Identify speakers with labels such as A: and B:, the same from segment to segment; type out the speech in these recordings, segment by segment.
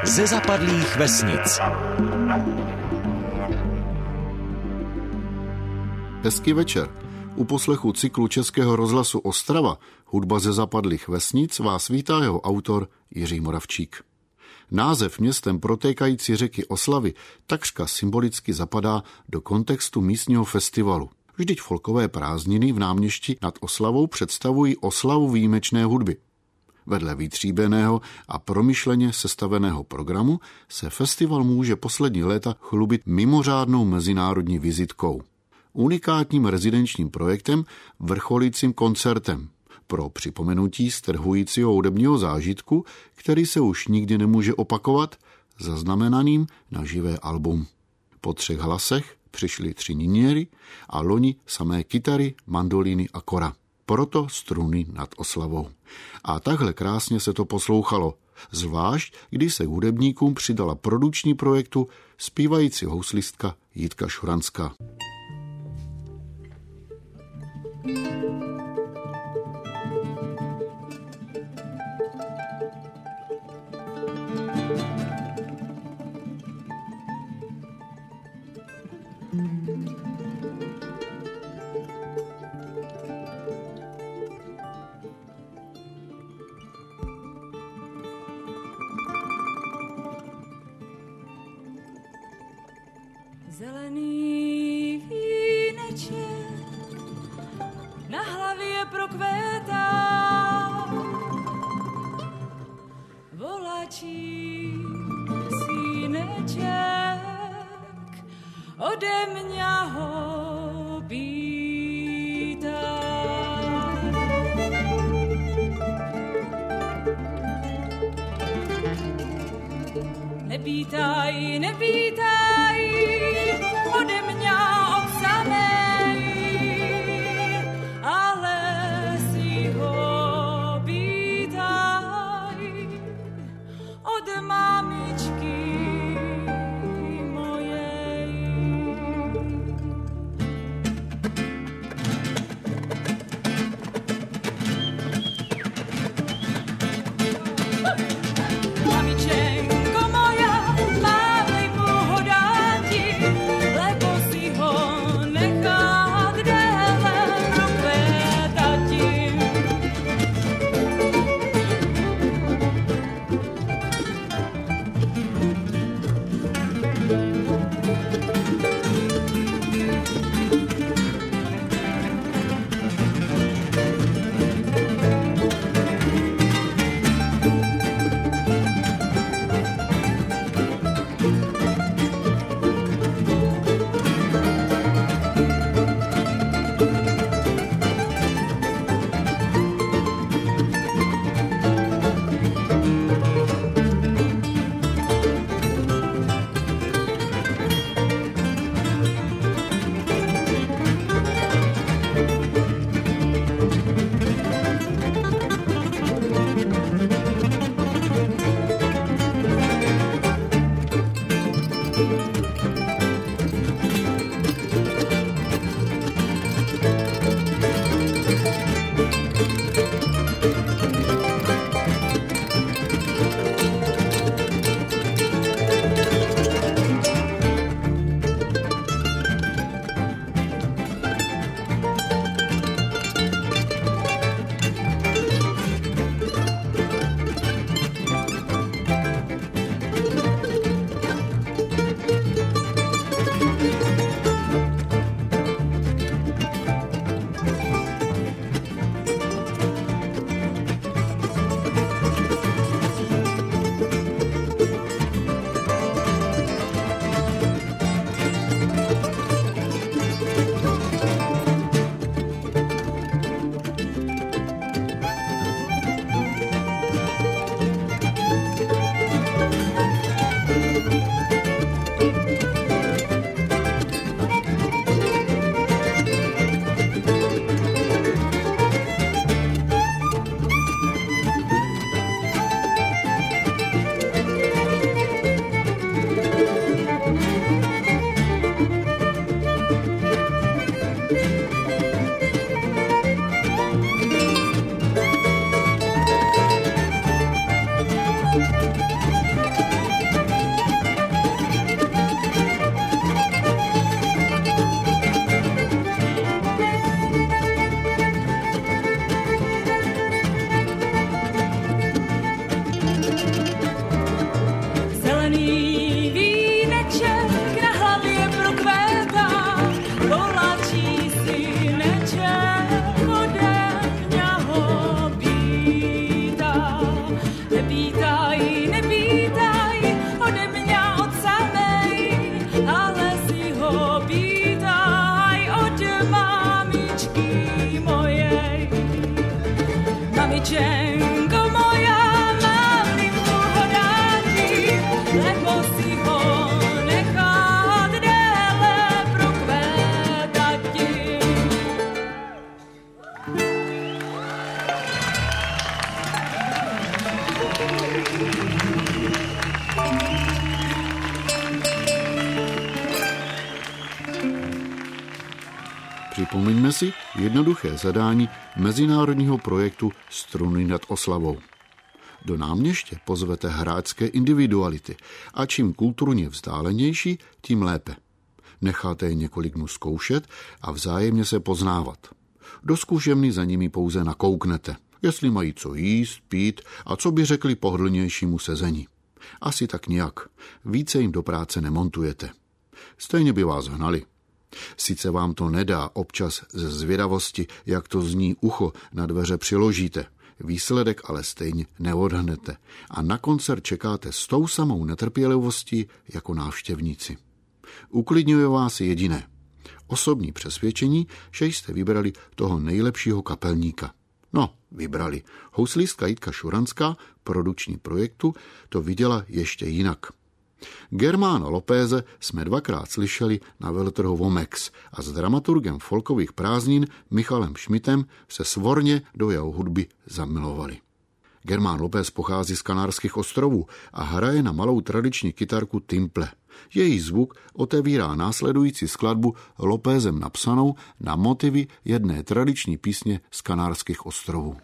A: ze zapadlých vesnic.
B: Hezký večer. U poslechu cyklu Českého rozhlasu Ostrava Hudba ze zapadlých vesnic vás vítá jeho autor Jiří Moravčík. Název městem protékající řeky Oslavy takřka symbolicky zapadá do kontextu místního festivalu. Vždyť folkové prázdniny v náměstí nad Oslavou představují oslavu výjimečné hudby. Vedle vytříbeného a promyšleně sestaveného programu se festival může poslední léta chlubit mimořádnou mezinárodní vizitkou. Unikátním rezidenčním projektem, vrcholícím koncertem pro připomenutí strhujícího hudebního zážitku, který se už nikdy nemůže opakovat, zaznamenaným na živé album. Po 3 hlasech přišly 3 niněry a loni samé kytary, mandolíny a kora. Proto struny nad Oslavou. A takhle krásně se to poslouchalo, zvlášť když se hudebníkům přidala produkční projektu zpívající houslistka Jitka Šuranská.
C: Zelený víneček na hlavě prokvétá, volačí síneček ode mě ho pýtá. Nepýtaj, nepýtaj, ode mě obsanej, ale si ho pýtaj od mamičky mojej. Mamičenko moja, mávej pohoda,
B: Připomeňme si jednoduché zadání mezinárodního projektu Struny nad Oslavou. Do náměště pozvete hráčské individuality a čím kulturně vzdálenější, tím lépe. Necháte je několik dnů zkoušet a vzájemně se poznávat. Do zkušebny za nimi pouze nakouknete, jestli mají co jíst, pít a co by řekli pohodlnějšímu sezení. Asi tak nějak. Více jim do práce nemontujete. Stejně by vás hnali. Sice vám to nedá občas ze zvědavosti, jak to zní ucho, na dveře přiložíte. Výsledek ale stejně neodhnete a na koncert čekáte s tou samou netrpělivostí jako návštěvníci. Uklidňuje vás jediné. Osobní přesvědčení, že jste vybrali toho nejlepšího kapelníka. No, vybrali. Houslistka Jitka Šuranská, produkční projektu, to viděla ještě jinak. Germána Lopéze jsme dvakrát slyšeli na veletrhu Vomex a s dramaturgem folkových prázdnin Michalem Šmitem se svorně do jeho hudby zamilovali. Germán López pochází z Kanárských ostrovů a hraje na malou tradiční kytarku timple. Její zvuk otevírá následující skladbu Lópezem napsanou na motivy jedné tradiční písně z Kanárských ostrovů.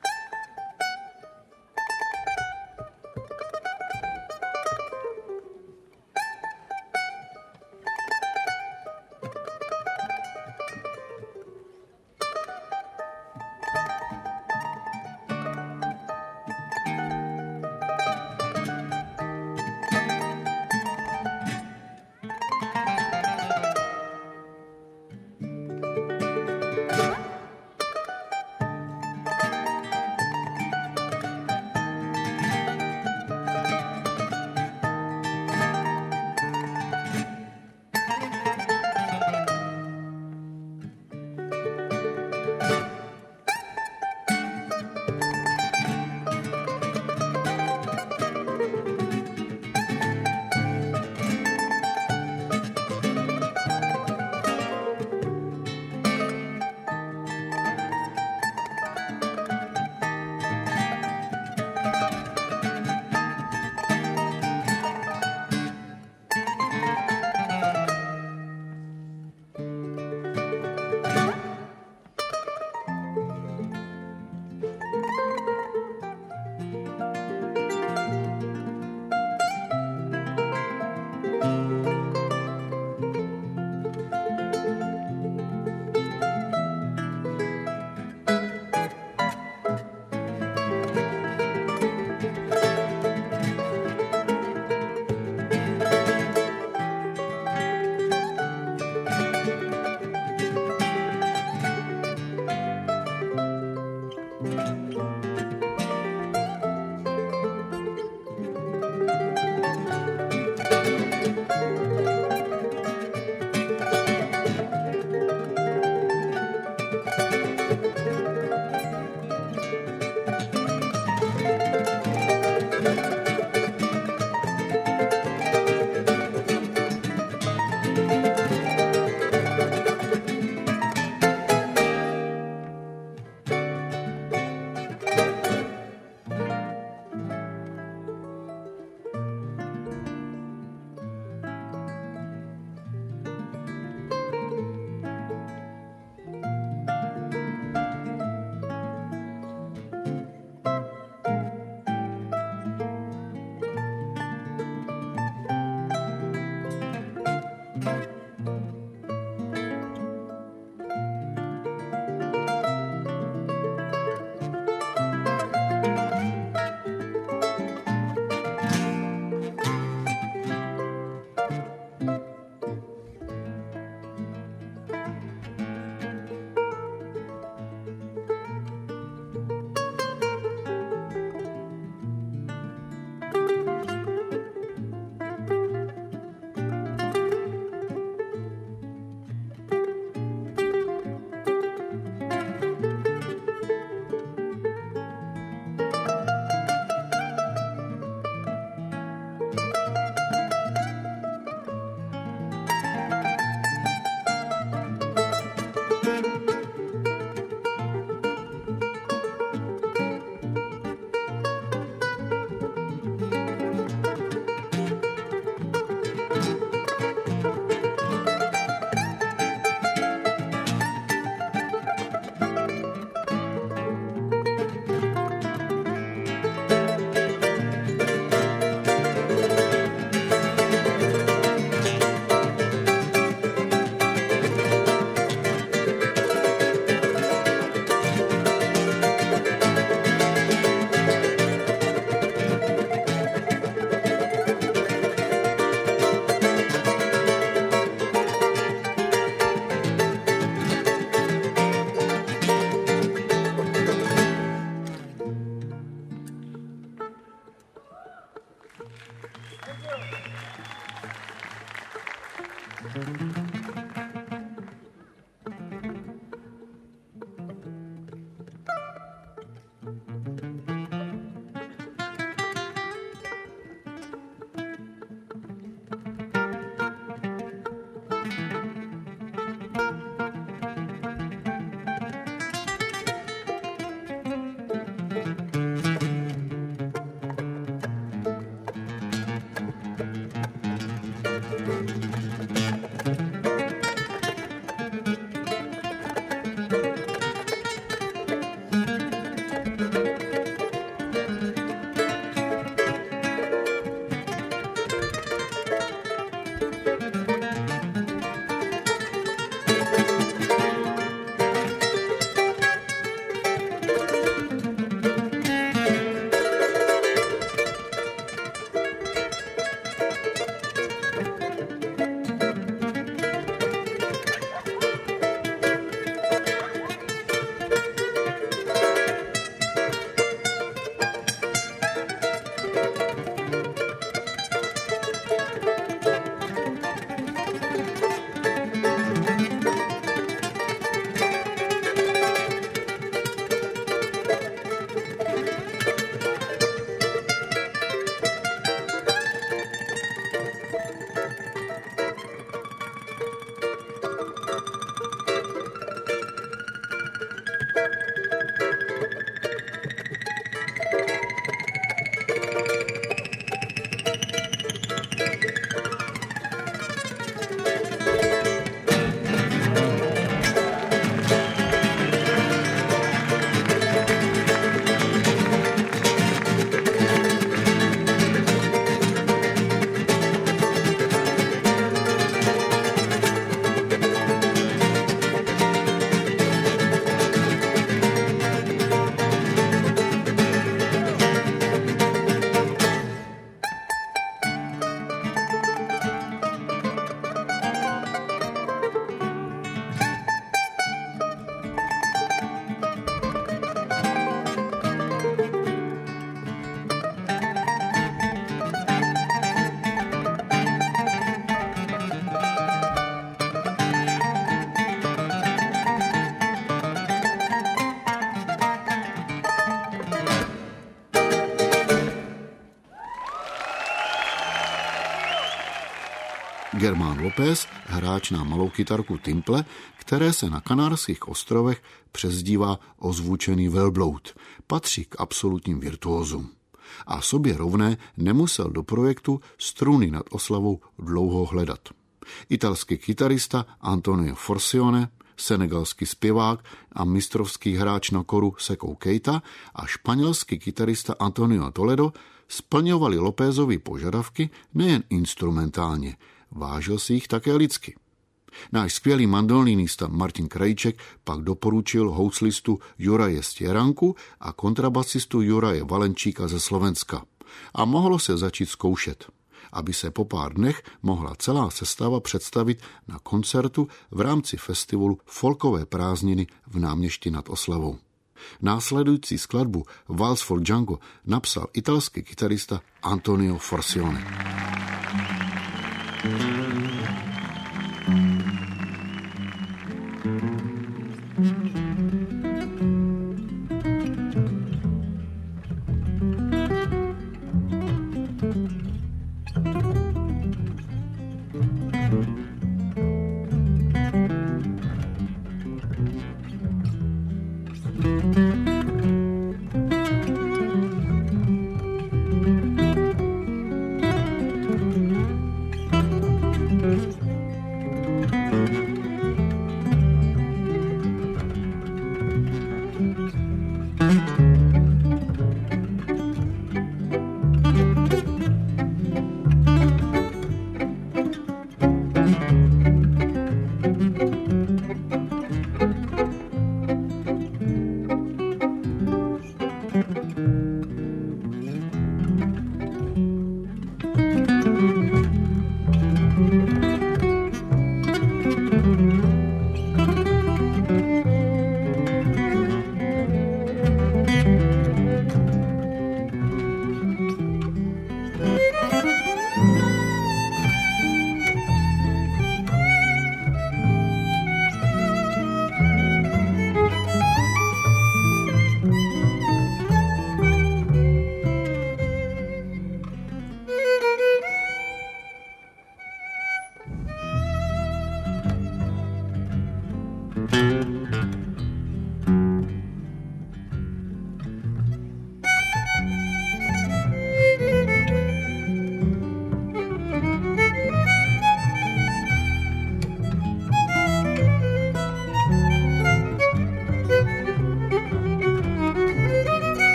B: Germán López, hráč na malou kytarku timple, které se na Kanárských ostrovech přezdívá ozvučený velbloud, patří k absolutním virtuózům. A sobě rovné nemusel do projektu Struny nad Oslavou dlouho hledat. Italský kytarista Antonio Forcione, senegalský zpěvák a mistrovský hráč na koru Secou Keita a španělský kytarista Antonio Toledo splňovali Lópezovi požadavky nejen instrumentálně, vážil si jich také lidsky. Náš skvělý mandolinista Martin Krajček pak doporučil houslistu Juraje Stěranku a kontrabasistu Juraje Valenčíka ze Slovenska. A mohlo se začít zkoušet, aby se po pár dnech mohla celá sestava představit na koncertu v rámci festivalu Folkové prázdniny v Náměšti nad Oslavou. Následující skladbu Vals for Django napsal italský kytarista Antonio Forcione.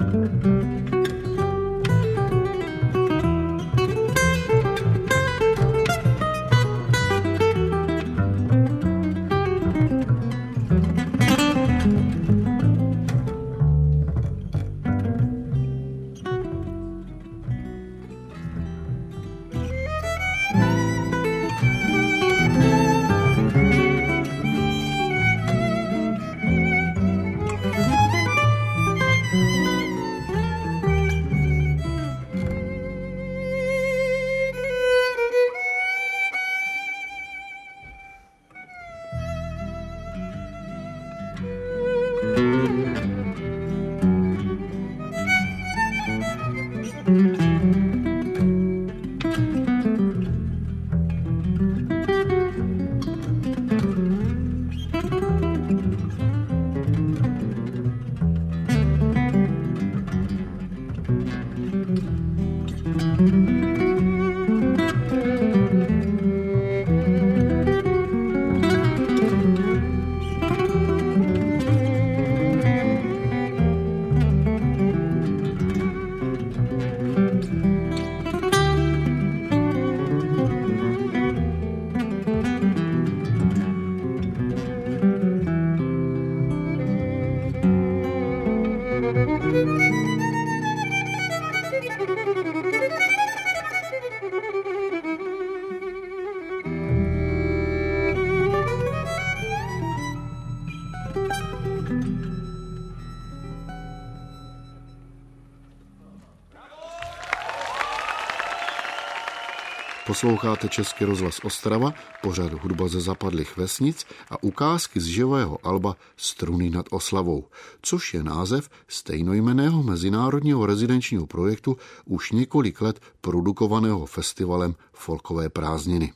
B: Posloucháte Český rozhlas Ostrava, pořad Hudba ze zapadlých vesnic a ukázky z živého alba Struny nad Oslavou, což je název stejnojmenného mezinárodního rezidenčního projektu už několik let produkovaného festivalem Folkové prázdniny.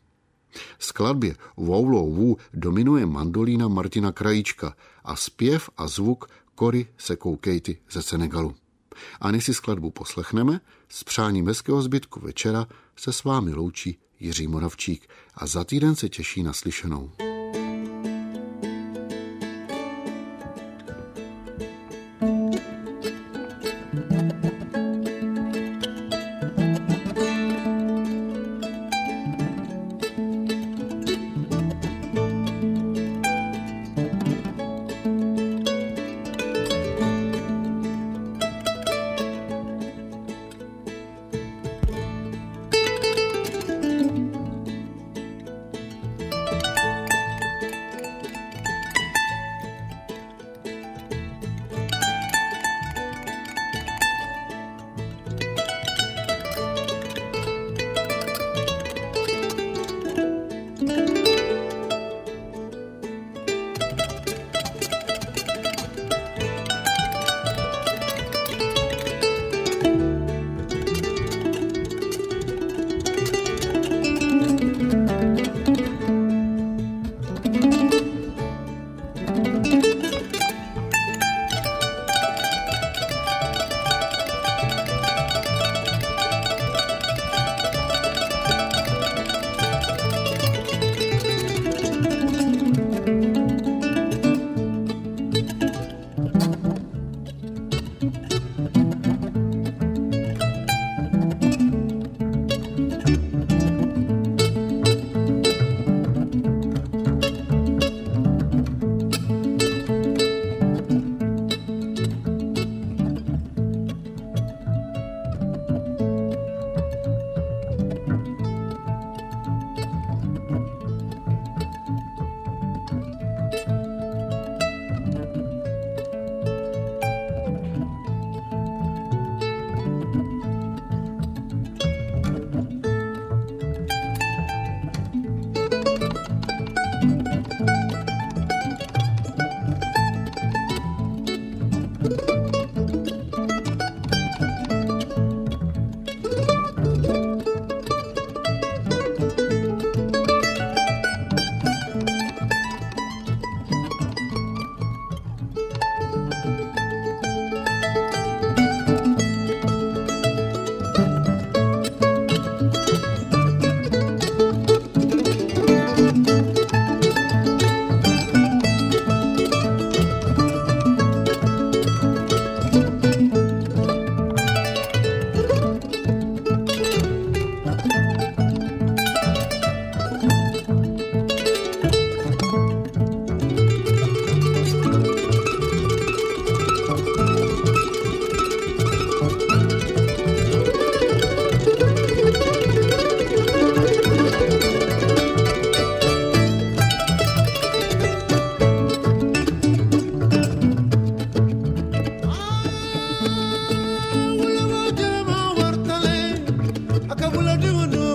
B: Skladbě Wow Low Woo dominuje mandolína Martina Krajíčka a zpěv a zvuk Cory Sekou Keity ze Senegalu. A než si skladbu poslechneme, s přáním hezkého zbytku večera se s vámi loučí Jiří Moravčík a za týden se těší na slyšenou.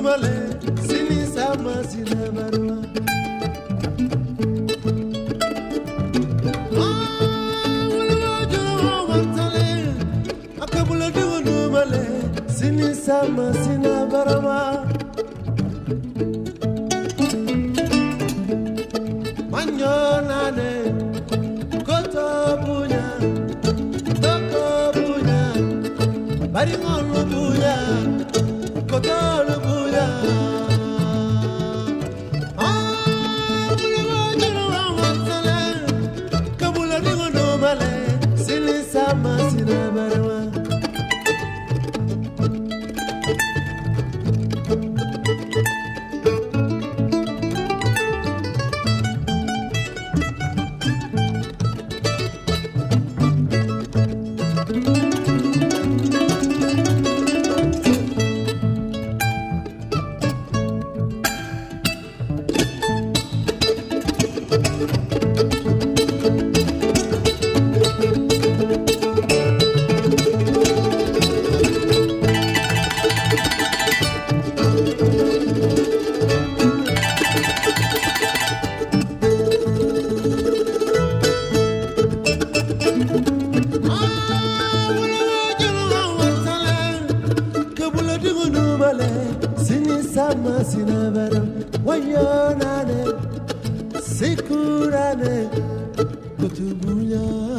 D: male sini sama sinabarwa akabula diunu male sini sama sinabarwa manyonane kotobunya tokobunya baringolu bunya kotolu bunya kabula diunu male sini sama sinabarwa sama sinabara wayonane sikurane kutubunya